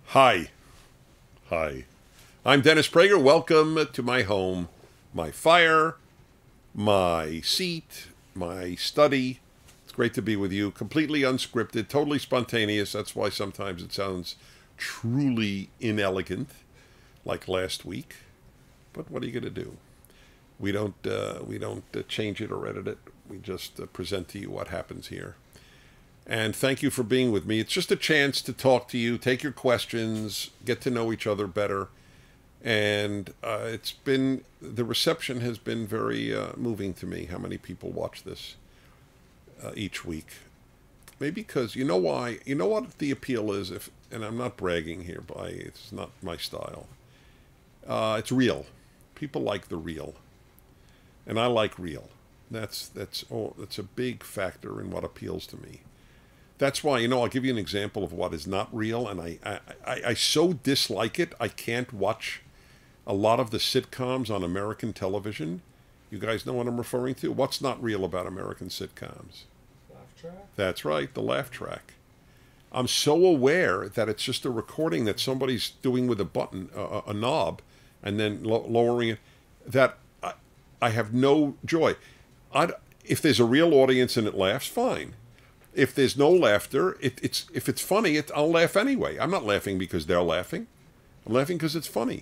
Hi. Hi. I'm Dennis Prager. Welcome to my home, my fire, my seat, my study. It's great to be with you. Completely unscripted, totally spontaneous. That's why sometimes it sounds truly inelegant, like last week. But what are you going to do? We don't change it or edit it. We just present to you what happens here. And thank you for being with me. It's just a chance to talk to you, take your questions, get to know each other better. And the reception has been very moving to me, how many people watch this each week. Maybe because, you know why? You know what the appeal is? And I'm not bragging here, it's not my style. It's real. People like the real. And I like real. That's a big factor in what appeals to me. That's why, I'll give you an example of what is not real, and I so dislike it, I can't watch a lot of the sitcoms on American television. You guys know what I'm referring to? What's not real about American sitcoms? Laugh track? That's right, the laugh track. I'm so aware that it's just a recording that somebody's doing with a button, a knob, and then lowering it, that I have no joy. If there's a real audience and it laughs, fine. If there's no laughter, if it's funny, I'll laugh anyway. I'm not laughing because they're laughing. I'm laughing because it's funny.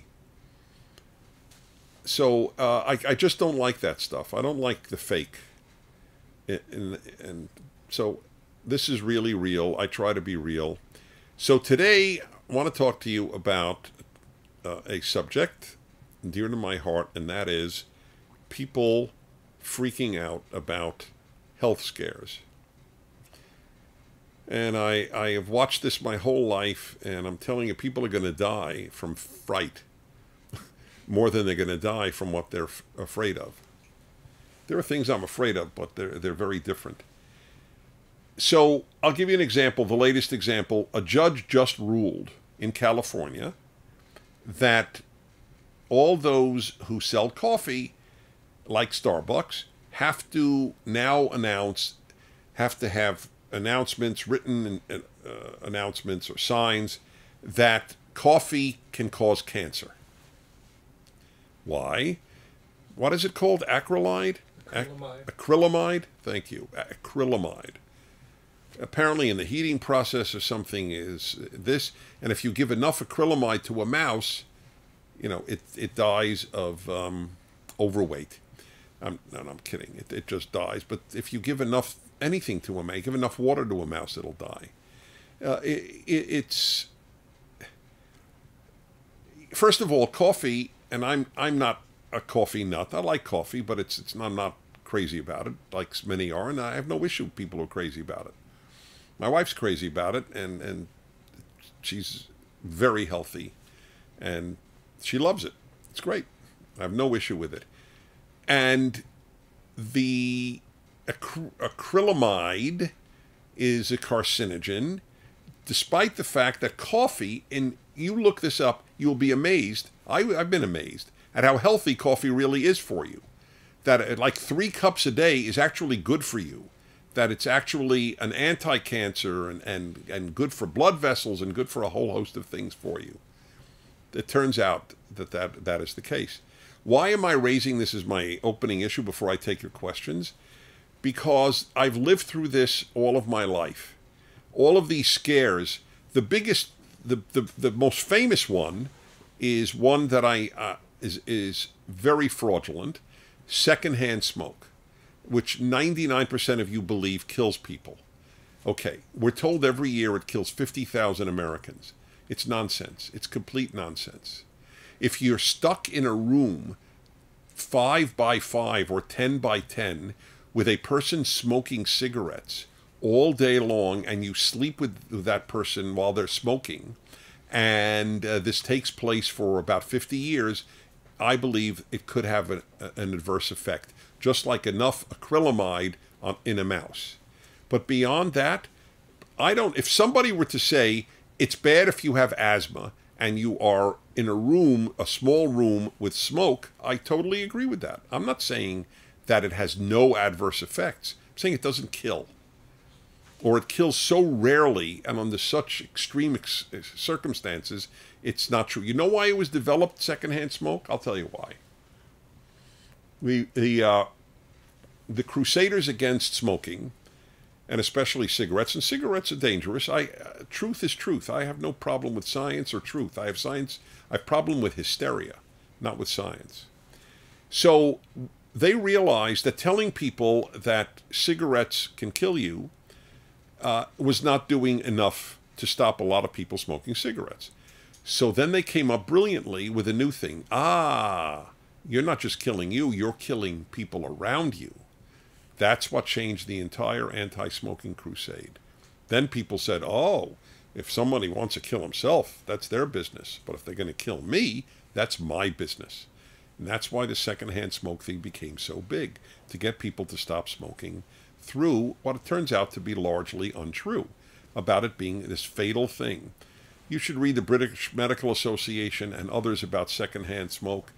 So I just don't like that stuff. I don't like the fake. And so this is really real. I try to be real. So today I want to talk to you about a subject dear to my heart, and that is people freaking out about health scares. And I have watched this my whole life, and I'm telling you, people are going to die from fright more than they're going to die from what they're afraid of. There are things I'm afraid of, but they're very different. So I'll give you an example, the latest example. A judge just ruled in California that all those who sell coffee, like Starbucks, have to have announcements, written announcements or signs that coffee can cause cancer. Why? What is it called? Acrylamide? Acrylamide? Thank you. Acrylamide. Apparently in the heating process or something is this, and if you give enough acrylamide to a mouse, it dies of overweight. I'm kidding. It just dies. But if you give enough anything to a mouse, give enough water to a mouse, it'll die. It's first of all, coffee, and I'm not a coffee nut. I like coffee, but I'm not crazy about it, like many are, and I have no issue with people who are crazy about it. My wife's crazy about it, and she's very healthy, and she loves it. It's great. I have no issue with it. And the acrylamide is a carcinogen, despite the fact that coffee, and you look this up, you'll be amazed. I've been amazed at how healthy coffee really is for you. That like 3 cups a day is actually good for you. That it's actually an anti-cancer and good for blood vessels and good for a whole host of things for you. It turns out that is the case. Why am I raising this as my opening issue before I take your questions? Because I've lived through this all of my life. All of these scares, the biggest, the most famous one is one that is very fraudulent, secondhand smoke, which 99% of you believe kills people. Okay, we're told every year it kills 50,000 Americans. It's nonsense. It's complete nonsense. If you're stuck in a room 5 by 5 or 10 by 10 with a person smoking cigarettes all day long, and you sleep with that person while they're smoking, and this takes place for about 50 years, I believe it could have an adverse effect, just like enough acrylamide in a mouse. But beyond that, if somebody were to say, it's bad if you have asthma and you are in a small room with smoke, I totally agree with that. I'm not saying that it has no adverse effects. I'm saying it doesn't kill. or it kills so rarely and under such extreme circumstances, it's not true. You know why it was developed, secondhand smoke? I'll tell you why. The crusaders against smoking, and especially cigarettes, and cigarettes are dangerous. Truth is truth. I have no problem with science or truth. I have problem with hysteria, not with science. So they realized that telling people that cigarettes can kill you was not doing enough to stop a lot of people smoking cigarettes. So then they came up brilliantly with a new thing. You're not just killing you, you're killing people around you. That's what changed the entire anti-smoking crusade. Then people said, oh, if somebody wants to kill himself, that's their business. But if they're going to kill me, that's my business. And that's why the secondhand smoke thing became so big, to get people to stop smoking through what it turns out to be largely untrue about it being this fatal thing. You should read the British Medical Association and others about secondhand smoke,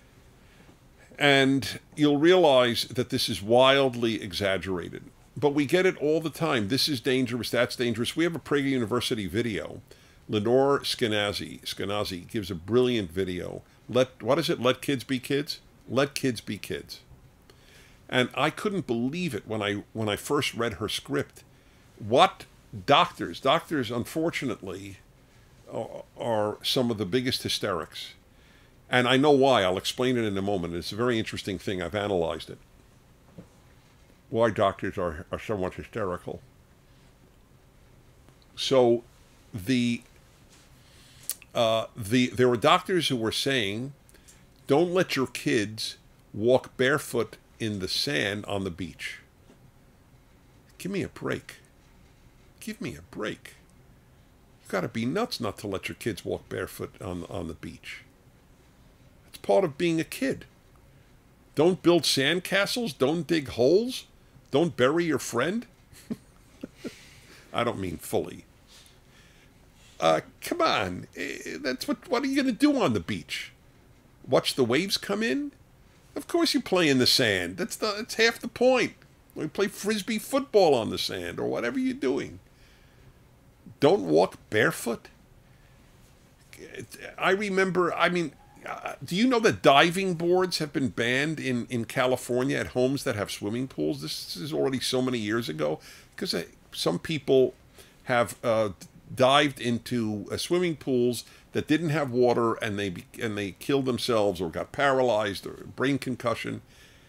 and you'll realize that this is wildly exaggerated. But we get it all the time. This is dangerous, that's dangerous. We have a Prager University video. Lenore Skenazy gives a brilliant video. What is it? Let kids be kids? Let kids be kids. And I couldn't believe it when I first read her script. What doctors unfortunately are some of the biggest hysterics. And I know why. I'll explain it in a moment. It's a very interesting thing. I've analyzed it. Why doctors are so much hysterical. So there were doctors who were saying, don't let your kids walk barefoot in the sand on the beach. Give me a break. Give me a break. You've got to be nuts not to let your kids walk barefoot on the beach. It's part of being a kid. Don't build sandcastles. Don't dig holes. Don't bury your friend. I don't mean fully. Come on. That's what are you going to do on the beach? Watch the waves come in? Of course you play in the sand. That's half the point. We play frisbee football on the sand or whatever you're doing. Don't walk barefoot. I remember, do you know that diving boards have been banned in California at homes that have swimming pools? This is already so many years ago, because some people have dived into swimming pools that didn't have water, and they killed themselves or got paralyzed or brain concussion.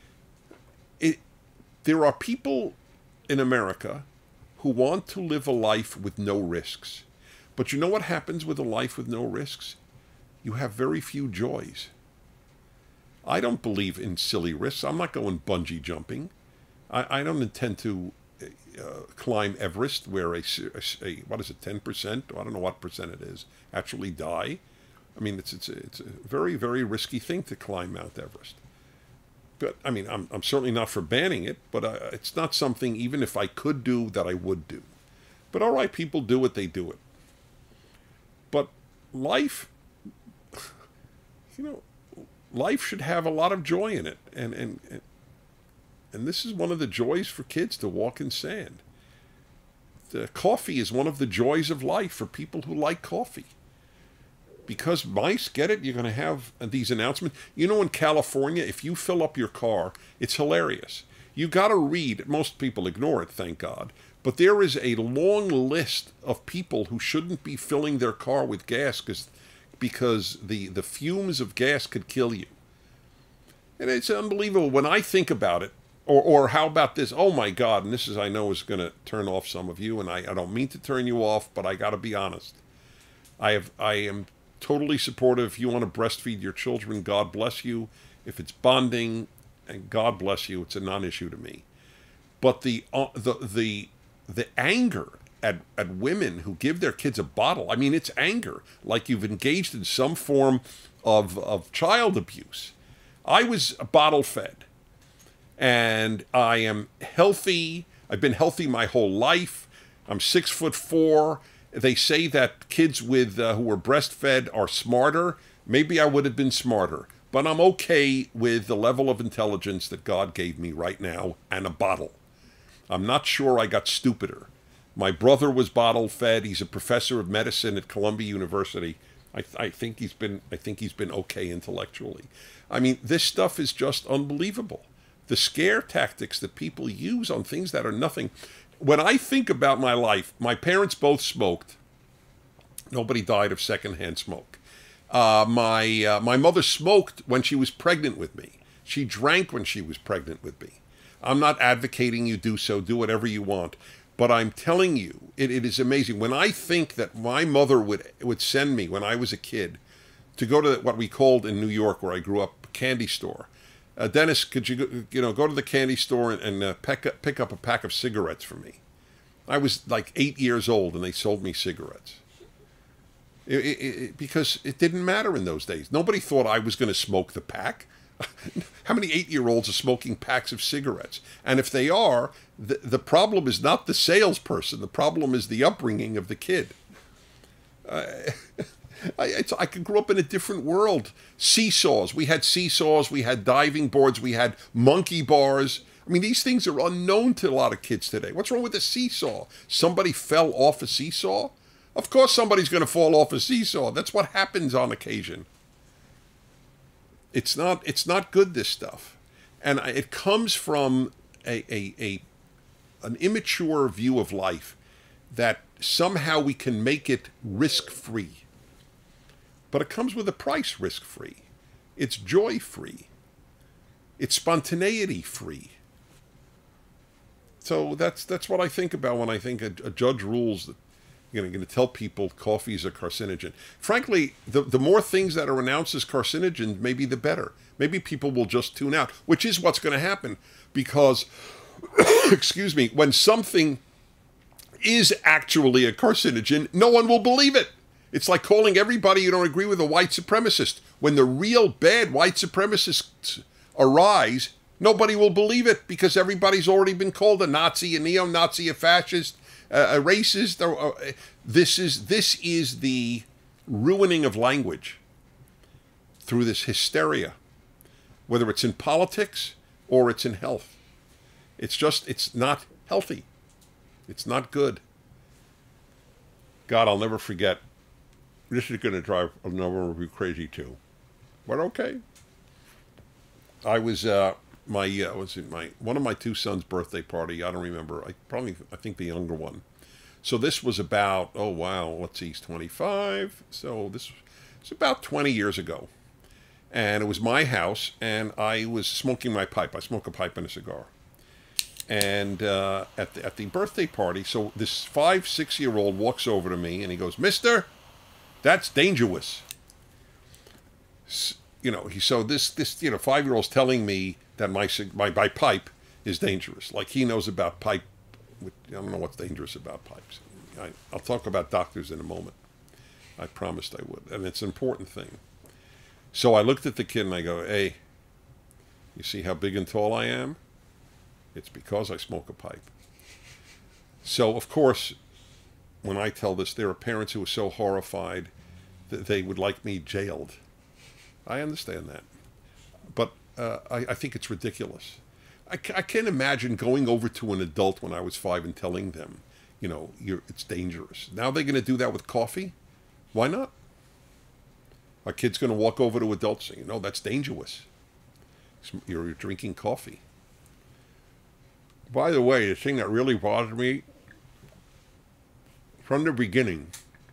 There are people in America who want to live a life with no risks. But you know what happens with a life with no risks? You have very few joys. I don't believe in silly risks. I'm not going bungee jumping. I don't intend to climb Everest where what is it, 10%? I don't know what percent it is, actually die. I mean, it's a very, very risky thing to climb Mount Everest. But, I'm certainly not for banning it, but it's not something, even if I could do, that I would do. But all right, people do it, they do it. But life, life should have a lot of joy in it. And this is one of the joys for kids, to walk in sand. Coffee is one of the joys of life for people who like coffee. Because mice, get it? You're going to have these announcements. In California, if you fill up your car, it's hilarious. You got to read. Most people ignore it, thank God. But there is a long list of people who shouldn't be filling their car with gas because the fumes of gas could kill you. And it's unbelievable when I think about it. Or how about this? Oh my God, and this is, I know, is going to turn off some of you, and I don't mean to turn you off, but I got to be honest. I am totally supportive. If you want to breastfeed your children, God bless you. If it's bonding, and God bless you, it's a non-issue to me. But the anger at women who give their kids a bottle, it's anger, like you've engaged in some form of child abuse. I was bottle fed, and I am healthy. I've been healthy my whole life. I'm 6'4". They say that kids who were breastfed are smarter. Maybe I would have been smarter, but I'm okay with the level of intelligence that God gave me right now and a bottle. I'm not sure I got stupider, My brother was bottle fed. He's a professor of medicine at Columbia University. I think he's been okay intellectually. I mean, this stuff is just unbelievable. The scare tactics that people use on things that are nothing. When I think about my life, my parents both smoked. Nobody died of secondhand smoke. My mother smoked when she was pregnant with me. She drank when she was pregnant with me. I'm not advocating you do so. Do whatever you want. But I'm telling you, it is amazing. When I think that my mother would send me when I was a kid to go to what we called in New York, where I grew up, a candy store. Dennis, could you go to the candy store and pick up a pack of cigarettes for me? I was like 8 years old and they sold me cigarettes. Because it didn't matter in those days. Nobody thought I was going to smoke the pack. How many 8-year-olds are smoking packs of cigarettes? And if they are, the problem is not the salesperson. The problem is the upbringing of the kid. I grew up in a different world. Seesaws. We had seesaws. We had diving boards. We had monkey bars. I mean, these things are unknown to a lot of kids today. What's wrong with a seesaw? Somebody fell off a seesaw? Of course somebody's going to fall off a seesaw. That's what happens on occasion. It's not good, this stuff. And it comes from an immature view of life that somehow we can make it risk-free. But it comes with a price, risk-free. It's joy-free. It's spontaneity-free. So that's what I think about when I think a judge rules that going to tell people coffee is a carcinogen. Frankly, the more things that are announced as carcinogens, maybe the better. Maybe people will just tune out, which is what's going to happen because, excuse me, when something is actually a carcinogen, no one will believe it. It's like calling everybody you don't agree with a white supremacist. When the real bad white supremacists arise, nobody will believe it because everybody's already been called a Nazi, a neo-Nazi, a fascist, a racist. This is the ruining of language through this hysteria, whether it's in politics or it's in health. It's not healthy. It's not good. God, I'll never forget. This is going to drive a number of you crazy too, but okay. I was one of my two sons' birthday party. I don't remember. I think the younger one. So this was about, oh wow, let's see, he's 25. So this was about 20 years ago. And it was my house, and I was smoking my pipe. I smoke a pipe and a cigar. And at the birthday party, so this 5-6-year-old walks over to me, and he goes, "Mister, that's dangerous." So this 5-year-old's telling me that my pipe is dangerous. Like he knows about pipe. I don't know what's dangerous about pipes. I'll talk about doctors in a moment. I promised I would. And it's an important thing. So I looked at the kid and I go, "Hey, you see how big and tall I am? It's because I smoke a pipe." So, of course, when I tell this, there are parents who are so horrified that they would like me jailed. I understand that. But I think it's ridiculous. I can't imagine going over to an adult when I was 5 and telling them, it's dangerous. Now they're going to do that with coffee? Why not? Our kid's going to walk over to adults saying, "No, that's dangerous. You're drinking coffee." By the way, the thing that really bothered me from the beginning,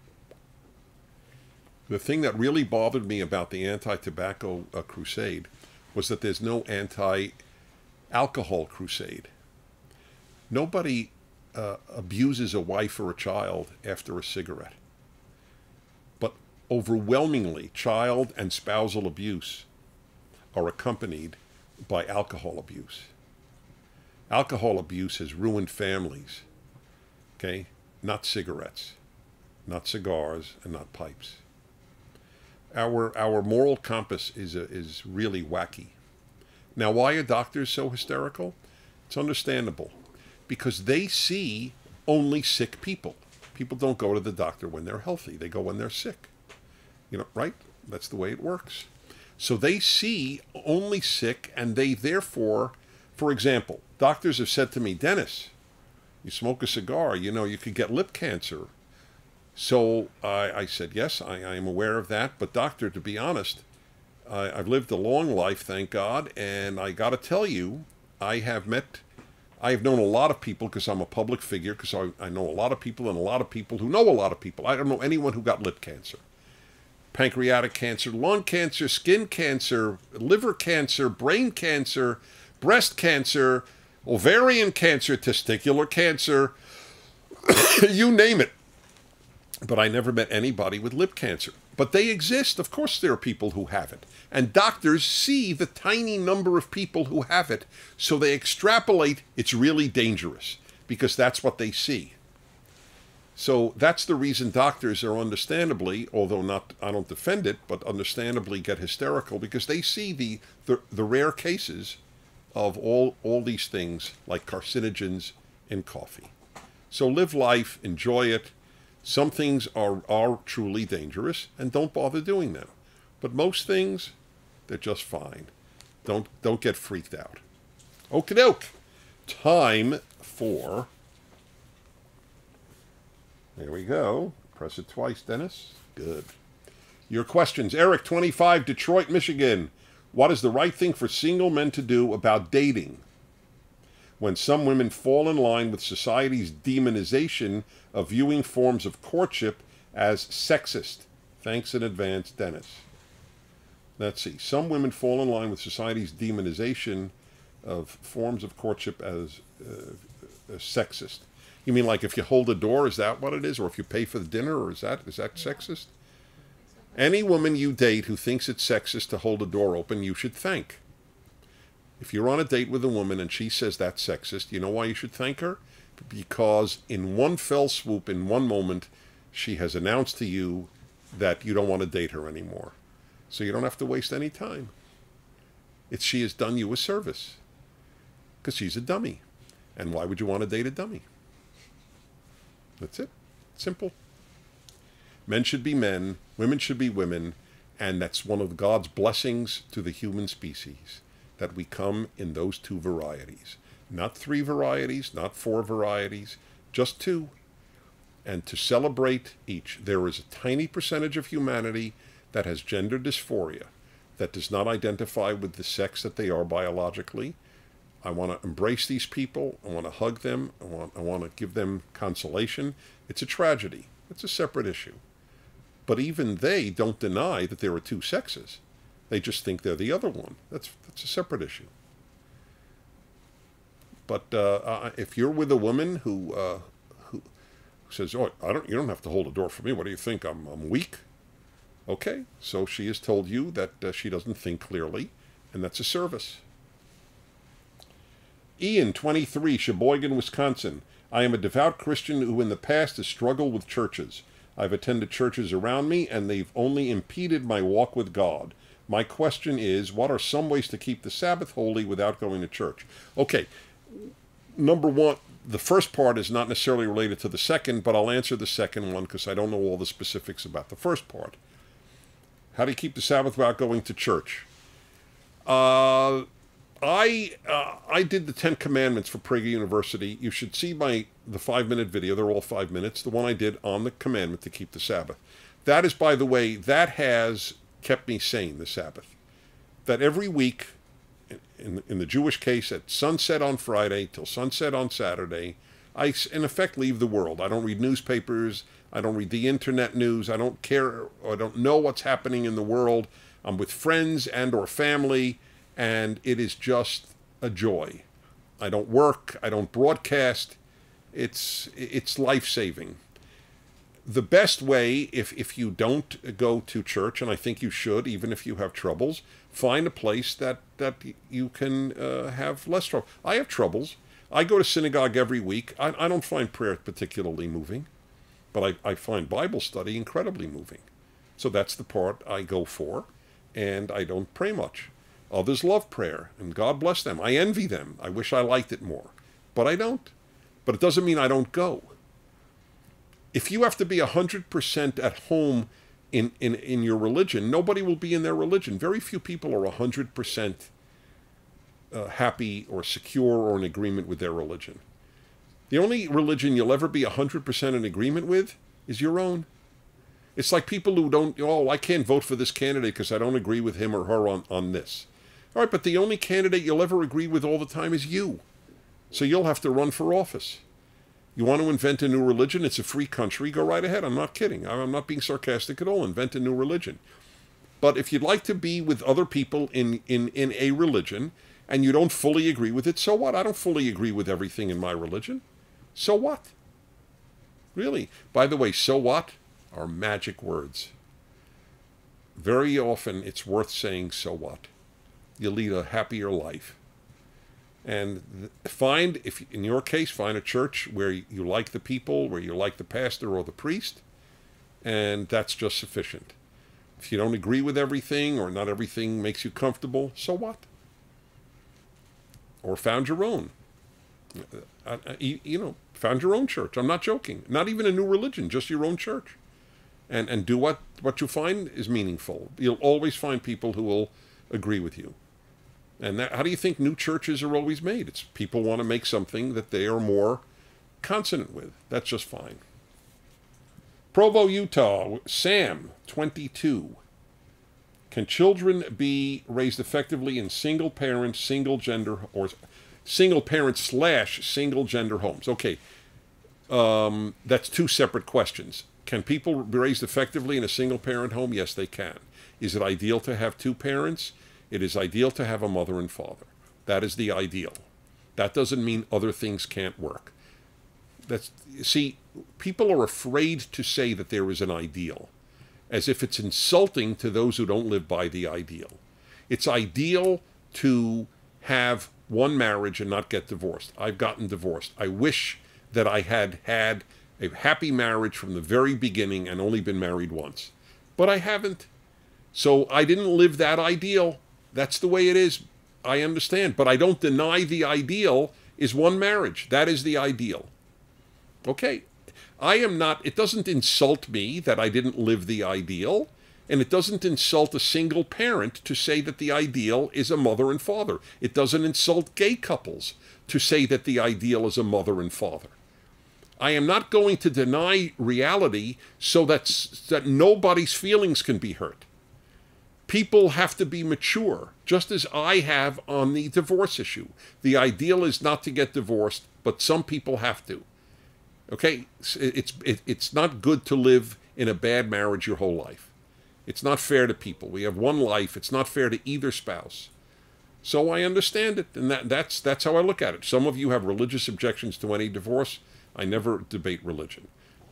the thing that really bothered me about the anti-tobacco crusade was that there's no anti-alcohol crusade. Nobody abuses a wife or a child after a cigarette. But overwhelmingly, child and spousal abuse are accompanied by alcohol abuse. Alcohol abuse has ruined families, okay? Not cigarettes, not cigars, and not pipes. Our moral compass is really wacky. Now, why are doctors so hysterical? It's understandable. Because they see only sick people. People don't go to the doctor when they're healthy. They go when they're sick. Right? That's the way it works. So they see only sick, and they therefore, for example, doctors have said to me, "Dennis, You smoke a cigar, you could get lip cancer. So I said, yes, I am aware of that. But doctor, to be honest, I've lived a long life, thank God. And I got to tell you, I have known a lot of people because I'm a public figure, because I know a lot of people and a lot of people who know a lot of people. I don't know anyone who got lip cancer. Pancreatic cancer, lung cancer, skin cancer, liver cancer, brain cancer, breast cancer, ovarian cancer, testicular cancer, you name it. But I never met anybody with lip cancer. But they exist. Of course there are people who have it. And doctors see the tiny number of people who have it, so they extrapolate it's really dangerous, because that's what they see. So that's the reason doctors are understandably, although not, I don't defend it, but understandably get hysterical, because they see the rare cases of all these things like carcinogens in coffee. So live life, enjoy it. Some things are truly dangerous, and don't bother doing them. But most things, they're just fine. Don't get freaked out. Okie doke. Time for... There we go. Press it twice, Dennis. Good. Your questions. Eric, 25, Detroit, Michigan. What is the right thing for single men to do about dating when some women fall in line with society's demonization of viewing forms of courtship as sexist? Thanks in advance, Dennis. Let's see. Some women fall in line with society's demonization of forms of courtship as sexist. You mean like if you hold the door, is that what it is? Or if you pay for the dinner, or is that sexist? Any woman you date who thinks it's sexist to hold a door open, you should thank. If you're on a date with a woman and she says that's sexist, you know why you should thank her? Because in one fell swoop, in one moment, she has announced to you that you don't want to date her anymore. So you don't have to waste any time. She has done you a service. Because she's a dummy. And why would you want to date a dummy? That's it. Simple. Men should be men, women should be women, and that's one of God's blessings to the human species, that we come in those two varieties. Not 3 varieties, not 4 varieties, just 2. And to celebrate each. There is a tiny percentage of humanity that has gender dysphoria, that does not identify with the sex that they are biologically. I want to embrace these people. I want to hug them. I want to give them consolation. It's a tragedy. It's a separate issue. But even they don't deny that there are 2 sexes. They just think they're the other one. That's a separate issue. But if you're with a woman who says, "Oh, you don't have to hold a door for me. What do you think? I'm weak." Okay, so she has told you that she doesn't think clearly, and that's a service. Ian, 23, Sheboygan, Wisconsin. I am a devout Christian who in the past has struggled with churches. I've attended churches around me, and they've only impeded my walk with God. My question is, what are some ways to keep the Sabbath holy without going to church? Okay, number one, the first part is not necessarily related to the second, but I'll answer the second one because I don't know all the specifics about the first part. How do you keep the Sabbath without going to church? I did the 10 Commandments for Prager University. You should see the 5-minute video. They're all 5 minutes. The one I did on the commandment to keep the Sabbath. That is, by the way, that has kept me sane, the Sabbath. That every week, in the Jewish case, at sunset on Friday till sunset on Saturday, I, in effect, leave the world. I don't read newspapers. I don't read the internet news. I don't care, or I don't know what's happening in the world. I'm with friends and or family, and it is just a joy. I don't work. I don't broadcast. It's life-saving. The best way, if you don't go to church, and I think you should, even if you have troubles, find a place that you can have less trouble. I have troubles. I go to synagogue every week. I don't find prayer particularly moving, but I find Bible study incredibly moving. So that's the part I go for, and I don't pray much. Others love prayer, and God bless them. I envy them. I wish I liked it more, but I don't. But it doesn't mean I don't go. If you have to be 100% at home in your religion, nobody will be in their religion. Very few people are 100% happy or secure or in agreement with their religion. The only religion you'll ever be 100% in agreement with is your own. It's like people who don't, oh, I can't vote for this candidate because I don't agree with him or her on this. All right, but the only candidate you'll ever agree with all the time is you. So you'll have to run for office. You want to invent a new religion? It's a free country. Go right ahead. I'm not kidding. I'm not being sarcastic at all. Invent a new religion. But if you'd like to be with other people in a religion and you don't fully agree with it, so what? I don't fully agree with everything in my religion. So what? Really? By the way, so what are magic words. Very often it's worth saying so what. You'll lead a happier life. And find, if in your case, find a church where you like the people, where you like the pastor or the priest, and that's just sufficient. If you don't agree with everything or not everything makes you comfortable, so what? Or found your own. Found your own church. I'm not joking. Not even a new religion, just your own church. And do what you find is meaningful. You'll always find people who will agree with you. And how do you think new churches are always made? It's people want to make something that they are more consonant with. That's just fine. Provo, Utah, Sam, 22. Can children be raised effectively in single parent, single gender, or single parent / single gender homes? Okay, that's two separate questions. Can people be raised effectively in a single parent home? Yes, they can. Is it ideal to have two parents? It is ideal to have a mother and father. That is the ideal. That doesn't mean other things can't work. See, people are afraid to say that there is an ideal, as if it's insulting to those who don't live by the ideal. It's ideal to have one marriage and not get divorced. I've gotten divorced. I wish that I had had a happy marriage from the very beginning and only been married once. But I haven't. So I didn't live that ideal. That's the way it is. I understand. But I don't deny the ideal is one marriage. That is the ideal. Okay. It doesn't insult me that I didn't live the ideal. And it doesn't insult a single parent to say that the ideal is a mother and father. It doesn't insult gay couples to say that the ideal is a mother and father. I am not going to deny reality so that nobody's feelings can be hurt. People have to be mature, just as I have on the divorce issue. The ideal is not to get divorced, but some people have to. Okay? It's not good to live in a bad marriage your whole life. It's not fair to people. We have one life. It's not fair to either spouse. So I understand it, and that's how I look at it. Some of you have religious objections to any divorce. I never debate religion.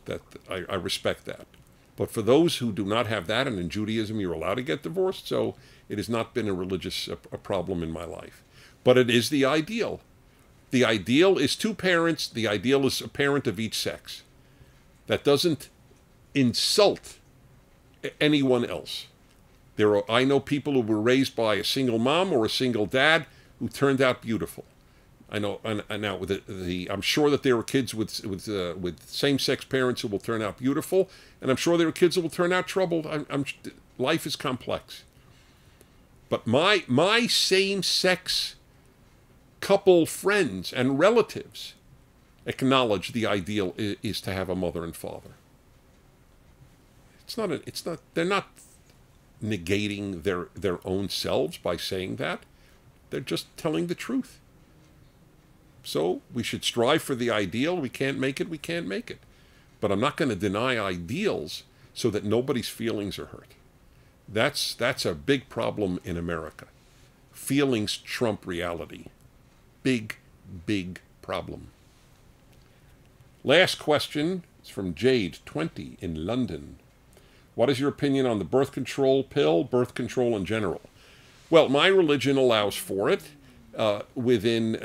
I respect that. But for those who do not have that, and in Judaism you're allowed to get divorced, so it has not been a religious problem in my life. But it is the ideal. The ideal is two parents. The ideal is a parent of each sex. That doesn't insult anyone else. I know people who were raised by a single mom or a single dad who turned out beautiful. I know, and now I'm sure that there are kids with same-sex parents who will turn out beautiful, and I'm sure there are kids who will turn out troubled. Life is complex. But my same-sex couple friends and relatives acknowledge the ideal is to have a mother and father. They're not negating their own selves by saying that. They're just telling the truth. So we should strive for the ideal. We can't make it. But I'm not going to deny ideals so that nobody's feelings are hurt. That's a big problem in America. Feelings trump reality. Big, big problem. Last question is from Jade, 20, in London. What is your opinion on the birth control pill, birth control in general? Well, my religion allows for it within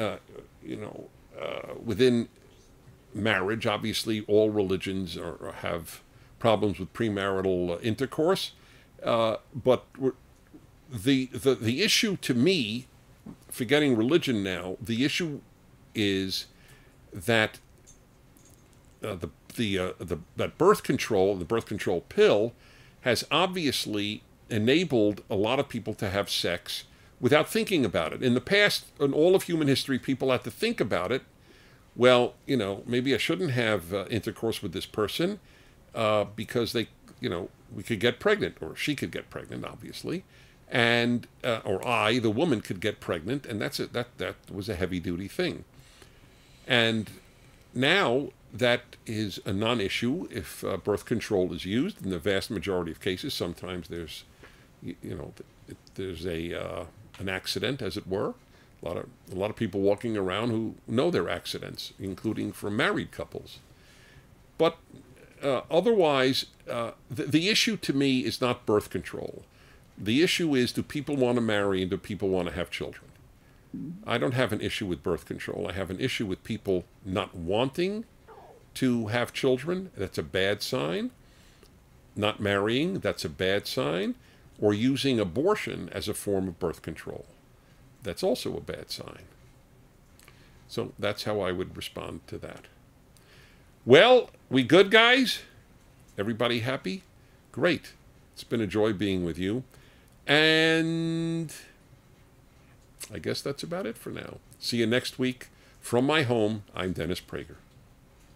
marriage. Obviously, all religions have problems with premarital intercourse. But the issue to me, forgetting religion now, the issue is that that birth control, the birth control pill, has obviously enabled a lot of people to have sex without thinking about it. In the past, in all of human history, people had to think about it well, maybe I shouldn't have intercourse with this person because we could get pregnant, or she could get pregnant, obviously, and or the woman, could get pregnant, and that's it. That was a heavy duty thing. And now that is a non-issue if birth control is used. In the vast majority of cases, sometimes there's an accident, as it were. A lot of people walking around who know they're accidents, including for married couples. But otherwise, the issue to me is not birth control. The issue is, do people want to marry and do people want to have children? I don't have an issue with birth control. I have an issue with people not wanting to have children. That's a bad sign. Not marrying, that's a bad sign. Or using abortion as a form of birth control. That's also a bad sign. So that's how I would respond to that. Well, we good, guys? Everybody happy? Great. It's been a joy being with you. And I guess that's about it for now. See you next week. From my home, I'm Dennis Prager.